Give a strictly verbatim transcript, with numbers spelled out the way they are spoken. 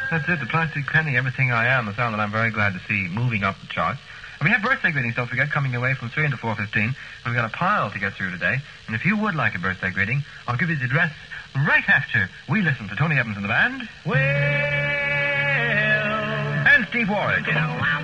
That's it, the Plastic Penny, Everything I Am, the sound that I'm very glad to see moving up the charts. And we have birthday greetings, don't forget, coming away from three until four fifteen. We've got a pile to get through today. And if you would like a birthday greeting, I'll give you the address right after we listen to Tony Evans and the band. Well, And Steve Warwick. you know,